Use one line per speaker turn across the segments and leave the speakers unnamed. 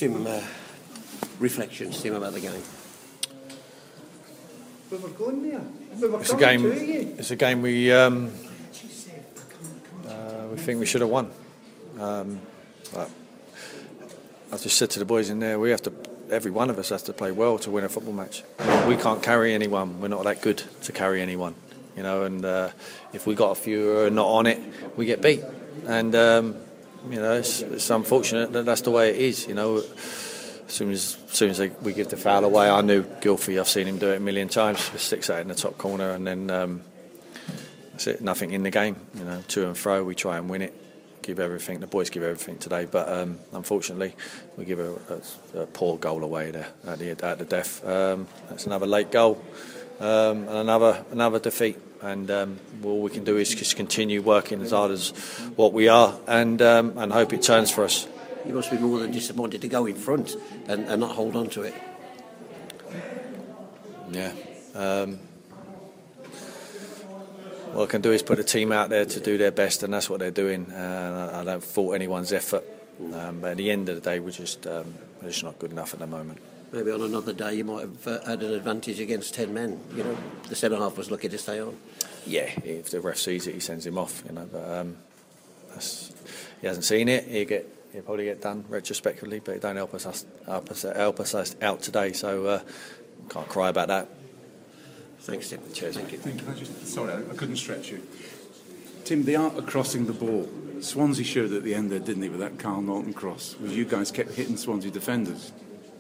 Tim, reflections, Tim, about the game.
It's a game we think we should have won. But I just said to the boys in there, every one of us has to play well to win a football match. We can't carry anyone. We're not that good to carry anyone, you know. And if we got a few who are not on it, we get beat. And you know, it's unfortunate that that's the way it is. You know, as soon as we give the foul away, I knew Gylfi. I've seen him do it a million times. Sticks out in the top corner, and then that's it. Nothing in the game. You know, to and fro. We try and win it. Give everything. The boys give everything today, but unfortunately, we give a poor goal away there at the death. That's another late goal, and another defeat. And all we can do is just continue working as hard as what we are, and hope it turns for us.
You must be more than disappointed to go in front and not hold on to it.
Yeah. What I can do is put a team out there to do their best, and that's what they're doing. I don't fault anyone's effort, but at the end of the day, we're just not good enough at the moment.
Maybe on another day you might have had an advantage against 10 men. You know, the centre half was lucky to stay on.
Yeah, if the ref sees it, he sends him off. You know, but he hasn't seen it. He'll probably get done retrospectively, but it don't help us out today. So can't cry about that.
Thanks, Tim.
Cheers.
Thank you.
Sorry, I couldn't stretch you. Tim, the art of crossing the ball. Swansea showed at the end there, didn't he, with that Carl Norton cross? Where you guys kept hitting Swansea defenders.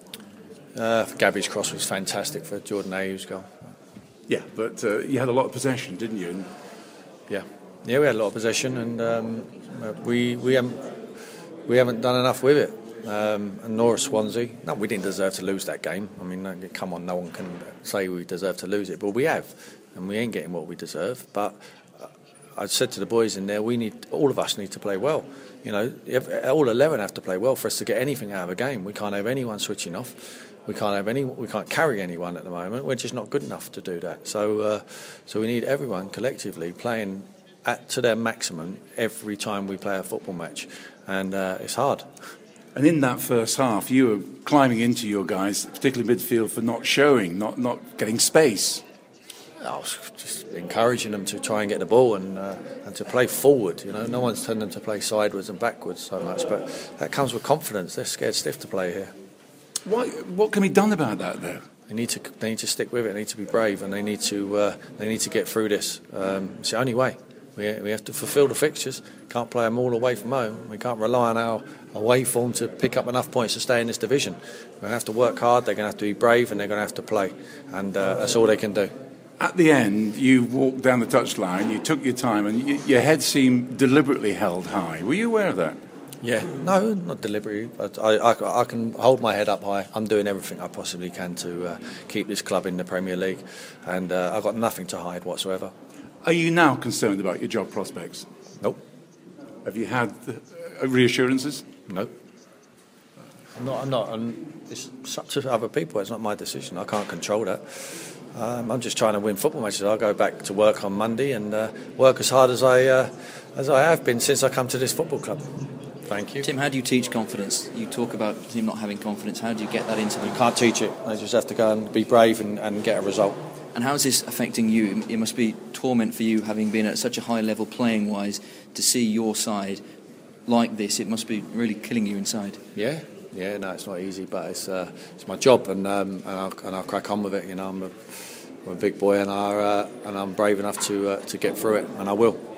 Gabby's cross was fantastic for Jordan Ayew's goal.
Yeah, but you had a lot of possession, didn't you? And
yeah, we had a lot of possession, and we haven't done enough with it. And nor Swansea. No, we didn't deserve to lose that game. I mean, come on, no one can say we deserve to lose it, but we have, and we ain't getting what we deserve. But I said to the boys in there, all of us need to play well. You know, all 11 have to play well for us to get anything out of a game. We can't have anyone switching off. We can't carry anyone at the moment. We're just not good enough to do that. So we need everyone collectively playing to their maximum every time we play a football match, and it's hard.
And in that first half, you were climbing into your guys, particularly midfield, for not showing, not getting space.
I was just encouraging them to try and get the ball and to play forward. You know, no one's telling them to play sideways and backwards so much, but that comes with confidence. They're scared stiff to play here.
What can be done about that, though?
They need to stick with it. They need to be brave, and they need to get through this. It's the only way. We have to fulfil the fixtures. Can't play them all away from home. We can't rely on our away form to pick up enough points to stay in this division. We're going to have to work hard. They're going to have to be brave, and they're going to have to play. And that's all they can do.
At the end, you walked down the touchline. You took your time, and your head seemed deliberately held high. Were you aware of that?
Yeah, no, not deliberately. I can hold my head up high. I'm doing everything I possibly can to keep this club in the Premier League, and I've got nothing to hide whatsoever.
Are you now concerned about your job prospects?
Nope.
Have you had reassurances?
Nope. I'm not. It's up to other people. It's not my decision. I can't control that. I'm just trying to win football matches. I'll go back to work on Monday and work as hard as I have been since I come to this football club. Thank you.
Tim, how do you teach confidence? You talk about him not having confidence. How do you get that into them?
You can't teach it. I just have to go and be brave and get a result.
And how is this affecting you? It must be torment for you, having been at such a high level playing-wise, to see your side like this. It must be really killing you inside.
Yeah, no, it's not easy, but it's my job, and I'll crack on with it. You know, I'm a big boy, and I'm brave enough to get through it, and I will.